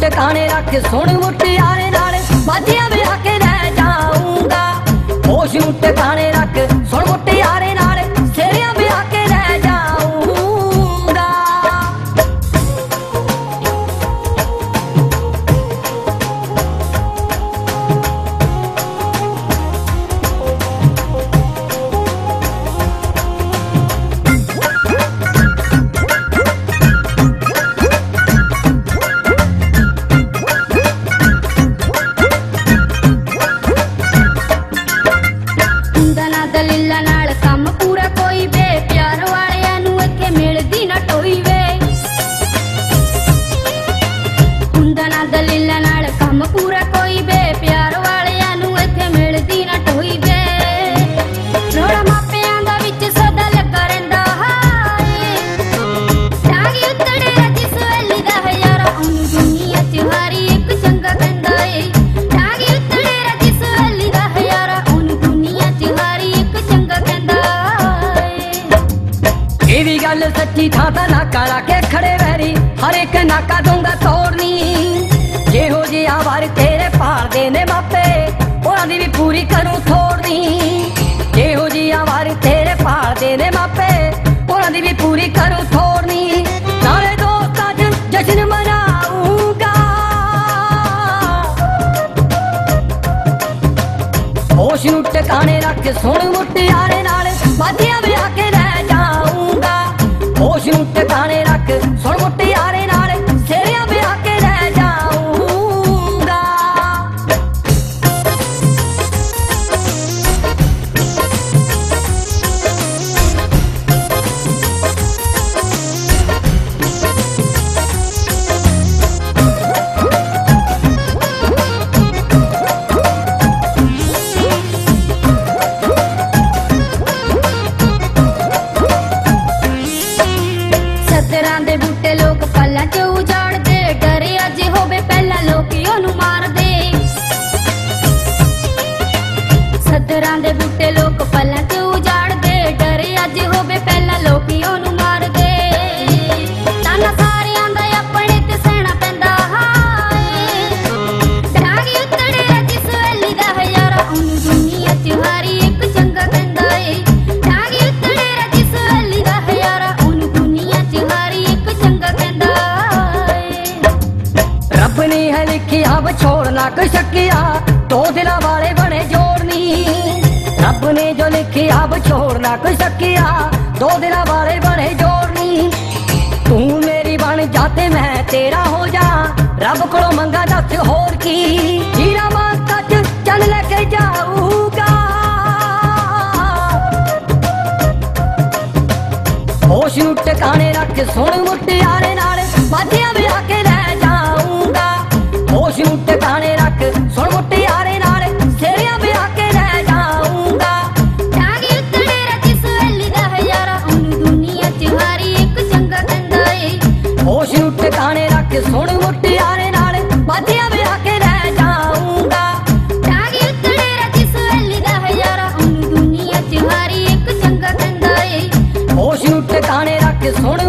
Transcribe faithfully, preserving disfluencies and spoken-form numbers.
ਟਿਕਾਣੇ ਰੱਖ ਸੁਣ ਮੁਟਿਆਰੇ ਨਾਲ ਬਾਜੀਆਂ ਵਿਆਹ ਕੇ ਰਹਿ ਜਾਊਂਗਾ। ਹੋਸ਼ ਨੂੰ ਟਿਕਾਣੇ ਰੱਖ ਸੁਣ ਮੁਟਿਆਰੇ ਨਾਲ ਸੇਰਿਆਂ ਵਿਆਹ ਕੇ ਰਹਿ ਜਾਊਂਗਾ। ਦਲੀਲਾਂ ਨਾਲ ਕੰਮ ਪੂਰਾ ਕੋਈ ਵੇ ਪਿਆਰ ਵਾਲਿਆਂ ਨੂੰ ਇੱਥੇ ਮਿਲਦੀ ਨਾ ਟੋਈ ਵੇ। ਹੁੰਦਾ ਨਾ ਦਲੀਲਾਂ ਨਾਲ ਕੰਮ ਪੂਰਾ ਕੋਈ ਵੇ ਪਿਆਰ ਵਾਲਿਆਂ ਨੂੰ ਇੱਥੇ ਮਿਲਦੀ ਨਾ ਟੋਈ ਵੇ। ਰੋੜਾ ਮਾਪਿਆਂ ਦਾ ਵਿੱਚ ਸਦਾ ਲੱਗਾ ਰਹਿੰਦਾ ਹਾਏ ਡਾਂਗੀ ਉਤੜੇ ਅੱਜ ਸਵੇਲੀ ਦਾ ਹਜ਼ਾਰਾ ਉਹਨੂੰ ਦੁਨੀਆ ਚ ਹਾਰੀ ਇੱਕ ਚੰਗਾ ਕਹਿੰਦਾ ਏ। ਡਾਂਗੀ ਉਤੜੇ ਅੱਜ ਸਵੇਲੀ ਦਾ ਹਜ਼ਾਰਾ ਉਹਨੂੰ ਦੁਨੀਆ ਚ ਹਾਰੀ ਇਹ ਵੀ ਗੱਲ ਸੱਚੀ ਥਾਂ ਤਾਂ ਨਾਕਾ ਲਾ ਕੇ ਖੜੇ ਵੈਰੀ ਹਰ ਇੱਕ ਨਾਕਾ ਦੂੰਗਾ ਤੋੜਨੀ। ਜਿਹੋ ਜਿਹਾ ਵਾਰ ਤੇਰੇ ਭਾਲਦੇ ਨੇ ਮਾਪੇ ਉਹਨਾਂ ਦੀ ਵੀ ਪੂਰੀ ਕਰੂੰ ਥੋੜਨੀ। ਜਿਹੋ ਜਿਹਾ ਵਾਰ ਤੇਰੇ ਭਾਲਦੇ ਨੇ ਮਾਪੇ ਉਹਨਾਂ ਦੀ ਵੀ ਪੂਰੀ ਕਰੂੰ ਥੋੜਨੀ। ਨਾਲੇ ਦੋਸਤਾਂ ਚ ਜਸ਼ਨ ਮਨਾਊਂਗਾ। ਹੋਸ਼ ਨੂੰ ਟਿਕਾਣੇ ਰੱਖ ਸੁਣ ਮੁਟਿਆਰੇ ਨਾਲ ਬਾਜੀਆਂ ਵਿਆਹ ਕੇ ਰਹਿ ਜਾਊਂਗਾ। ਹੋਸ਼ ਨੂੰ ਟਿਕਾਣੇ ਰੱਖ ਸੁਣ ਮੁਟਿਆਰੇ ਨਾਲ ਸੇਰਿਆਂ ਵਿਆਹ ਕੇ ਰਹਿ ਜਾਊਂਗਾ। ਸੱਤਰਾਂ ਦੇ ਬੂਟੇ ਲੋਕ ਪੱਲਾਂ ਚ ਉਜਾੜਦੇ ਡਰੇ ਅੱਜ ਹੋਵੇ ਪਹਿਲਾਂ ਲੋਕੀ ਉਹਨੂੰ ਮਾਰਦੇ। ਸੱਤਰਾਂ ਦੇ ਬੂਟੇ ਲੋਕ ਪੱਲਾਂ ਚ ਉਜਾੜਦੇ ਡਰੇ ਅੱਜ ਹੋਵੇ ਪਹਿਲਾਂ ਲੋਕੀ ਉਹਨੂੰ ਮਾਰਦੇ। ਤਾਨਾ ਸਾਰਿਆਂ ਦਾ ਆਪਣੇ ਤੇ ਸਹਿਣਾ ਪੈਂਦਾ ਹਾਏ ਡਾਂਗੀ ਉਤੜੇ ਅੱਜ ਸਵੇਲੀ ਦਾ ਹਜ਼ਾਰਾ ਉਹਨੂੰ ਦੁਨੀਆ ਚ ਹਾਰੀ ਇੱਕ ਚੰਗਾ ਕਹਿੰਦਾ ਏ। ਡਾਂਗੀ ਉਤੜੇ ਅੱਜ ਸਵੇਲੀ ਦਾ ਹਜ਼ਾਰਾ ਉਹਨੂੰ ਦੁਨੀਆ ਚ ਹਾਰੀ ਇੱਕ ਚੰਗਾ ਕਹਿੰਦਾ ਏ। ਰੱਬ ਨੇ ਹੈ ਲਿਖਿਆ ਵਿਛੋੜਨਾ ਕੋਈ ਸ਼ੱਕਿਆ ਦੋ ਦਿਲਾਂ ਵਾਲੇ ਬਣੇ ਜੋੜਨੀ। ਰੱਬ ਨੇ ਜੋ ਲਿਖਿਆ ਵਿਛੋੜਨਾ ਕੋਈ ਸ਼ੱਕਿਆ ਦੋ ਦਿਲਾਂ ਵਾਲੇ ਬਣੇ ਜੋੜਨੀ। ਤੂੰ ਮੇਰੀ ਬਣ ਜਾ ਤੇ ਮੈਂ ਤੇਰਾ ਹੋ ਜਾ ਰੱਬ ਕੋਲੋਂ ਮੰਗਾ ਦੱਸ ਹੋਰ ਕੀ। ਹੀਰਾ ਮਾਤਾ ਚ ਚੱਲ ਲੈ ਕੇ ਜਾਊਗਾ। ਹੋਸ਼ ਨੂੰ ਟਿਕਾਣੇ ਰੱਖ ਸੁਣ ਮੁਟਿਆਰੇ ਨਾਲ ਬਾਜੀਆਂ ਵਿਆਹ ਕੇ ਰਹਿ ਜਾਊਂਗਾ। ਹੋਸ਼ ਨੂੰ ਟਿਕਾਣੇ ਰੱਖ ਸੁਣ ਮੁਟਿਆਰੇ ਨਾਲ ਸੇਰਿਆਂ ਵਿਆਹ ਕੇ ਰਹਿ ਜਾਊਂਗਾ। ਡਾਂਗੀ ਉਤੜੇ ਅੱਜ ਸਵੇਲੀ ਦਾ ਹਜ਼ਾਰਾ ਉਹਨੂੰ ਦੁਨੀਆ ਚ ਹਾਰੀ ਇੱਕ ਚੰਗਾ ਕਹਿੰਦਾ ਏ। ਹੋਸ਼ ਨੂੰ ਟਿਕਾਣੇ ਰੱਖ ਸੁਣ ਮੁਟਿਆਰੇ ਨਾਲ ਬਾਜੀਆਂ ਵਿਆਹ ਕੇ ਰਹਿ ਜਾਊਂਗਾ। ਡਾਂਗੀ ਉਤੜੇ ਅੱਜ ਸਵੇਲੀ ਦਾ ਹਜ਼ਾਰਾ ਉਹਨੂੰ ਦੁਨੀਆ ਚ ਹਾਰੀ ਇੱਕ ਚੰਗਾ ਕਹਿੰਦਾ ਏ। ਹੋਸ਼ ਨੂੰ ਟਿਕਾਣੇ ਰੱਖ ਸੁਣ